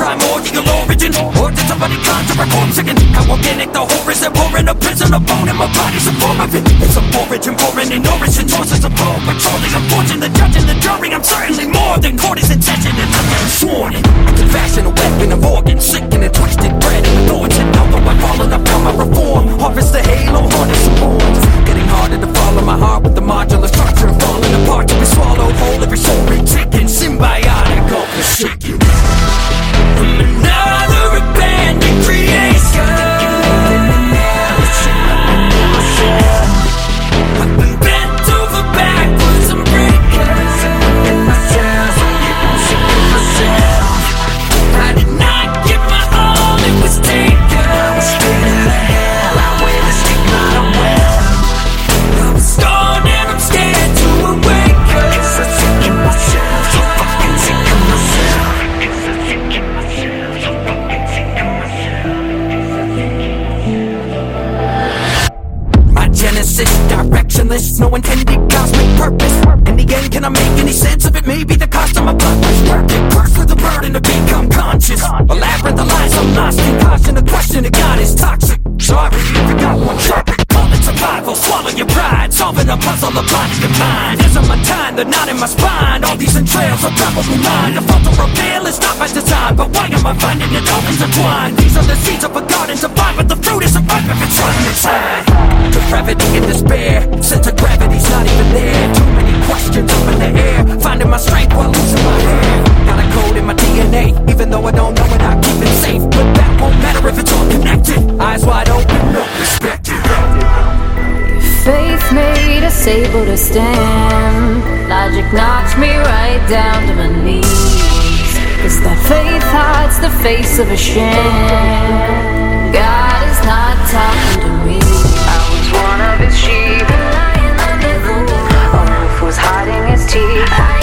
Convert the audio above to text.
crime or the origin? Or did somebody conjure a corpse again? How organic the horror is that pouring a prison, a bone, and my body's a form of it. It's a origin, pouring and nourishing sources of blood, patrolling, I'm forging the judge and the jury. I'm certainly more than court is in session, and I'm getting sworn in. I can fashion a weapon of organs, sick and a twisted bread and the thorns. And although I've fallen, I found my reform. Harvest the halo, harness some horns. Getting harder to follow my heart with the modular structure, falling apart to be swallowed whole. Every soul retaken, symbiotic, all forsaken. Another abandoned creation. I've been bent over backwards and breaking myself. I did not give my all, it was taken. I was straight out of hell, I wear the stigma of well. I'm scorned and I'm scared to awaken. 'Cause I'm sick of myself, so fucking sick of myself. 'Cause I'm sick of myself, so fucking sick of myself. My genesis, directionless, no intended cosmic purpose. In the end, can I make any sense of it? Maybe the cost of my blood was worth it. Cursed with the burden to become conscious. A labyrinth of lies, I'm lost in caution. The question of God is toxic. Sorry if you got one topic. Call it survival, swallow your pride. Solving a puzzle, the body and mind. Isn't my time, the knot in my spine. All these entrails are probably mine. The fault to reveal is not by design. But why am I finding it all intertwined? These are the seeds of a garden to find, but the fruit isn't ripe if it's rotten inside. Depravity and despair, sense of gravity's not even there. Too many questions up in the air, finding my strength while losing my hair. Got a code in my DNA, even though I don't know it, I keep it safe. But that won't matter if it's all connected. Eyes wide open, no respected. Faith made us able to stand. Logic knocks me right down to my knees. 'Cause that faith hides the face of a sham. God is not talking to me. I was one of his sheep, a wolf was hiding his teeth.